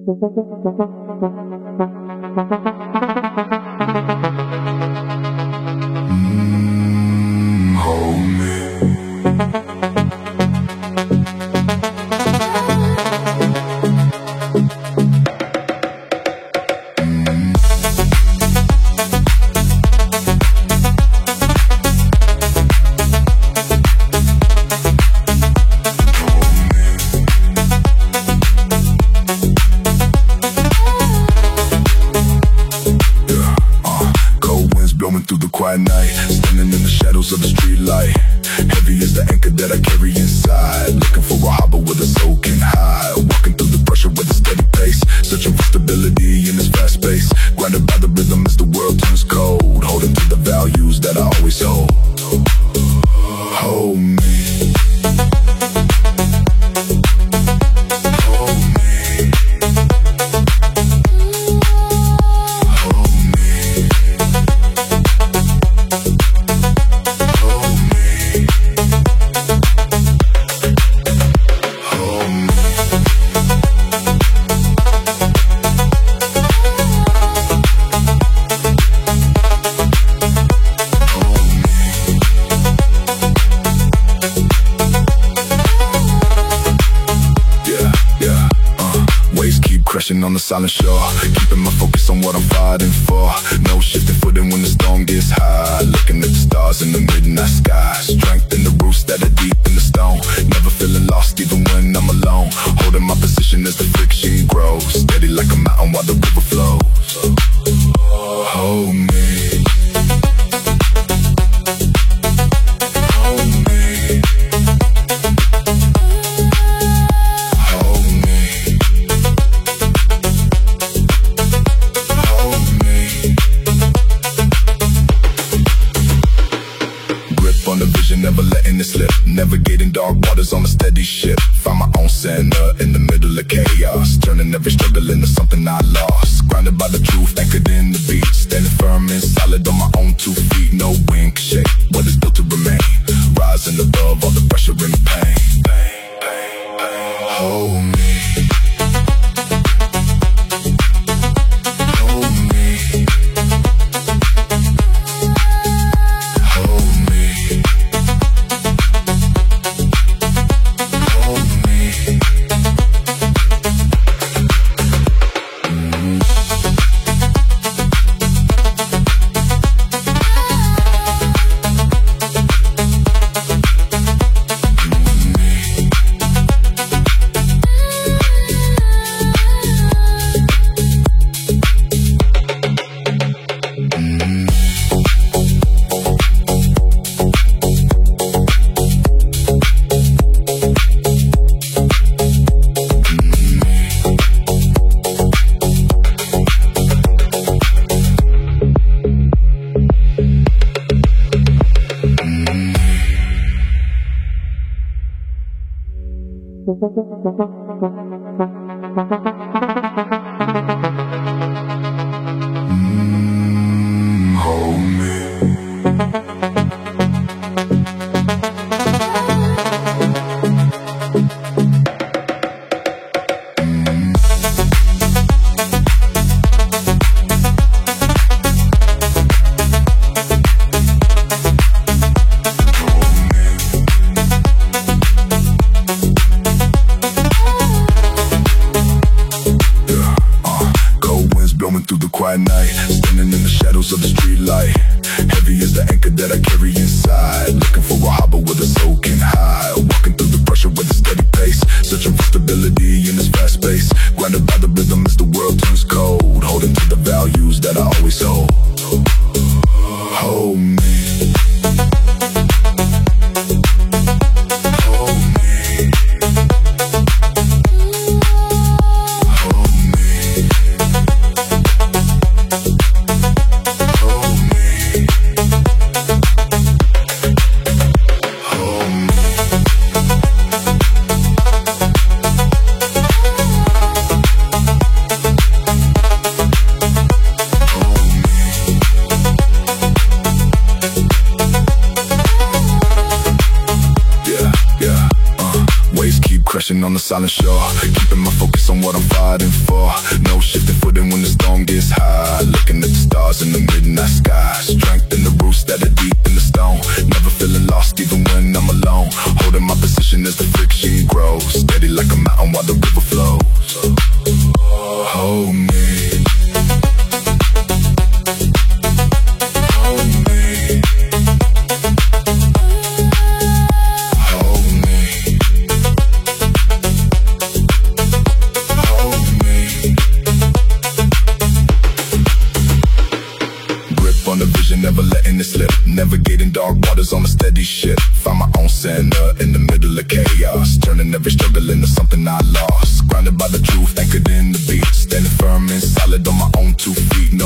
Hold me. Through the quiet night, standing in the shadows of the street light. Heavy is the anchor that I carry inside, looking for a harbor where the soul can hide. Walking through the pressure with a steady pace, searching for stability in this fast pace. Grounded by the rhythm as the world turns cold, holding to the values that I always hold. Hold me. Crashing on the silent shore, keeping my focus on what I'm fighting for. No shifting footing when the storm gets high. Looking at the stars in the midnight sky. Strength in the roots that are deep in the stone. Never feeling lost even when I'm alone. Holding my position as the friction grows. Steady like a mountain while the river flows. Hold me. Never letting it slip, navigating dark waters on a steady ship. Find my own center in the middle of chaos, turning every struggle into something I lost. Grounded by the truth, anchored in the beat, standing firm and solid on my own 2 feet. No wind can shake what is built to remain, rising above all the pressure and the pain. Hold me. Hold me. Through the quiet night, standing in the shadows of the street light. Heavy is the anchor that I carry inside, looking for a harbor where the soul can hide. Walking through the pressure with a steady pace, searching for stability in this fast pace. Grounded by the rhythm as the world turns cold, holding to the values that I always hold. Hold me. crashing on the silent shore. Keeping my focus on what I'm fighting for. No shifting footing when the storm gets high. Looking at the stars in the midnight sky. Strength in the roots that are deep in the stone. Never feeling lost even when I'm alone. Holding my position as the friction grows. Steady like a mountain while the river flows. Hold me. Never letting it slip. Navigating dark waters on a steady ship. Find my own center in the middle of chaos. Turning every struggle into something I lost. Grounded by the truth, anchored in the beat. Standing firm and solid on my own 2 feet. No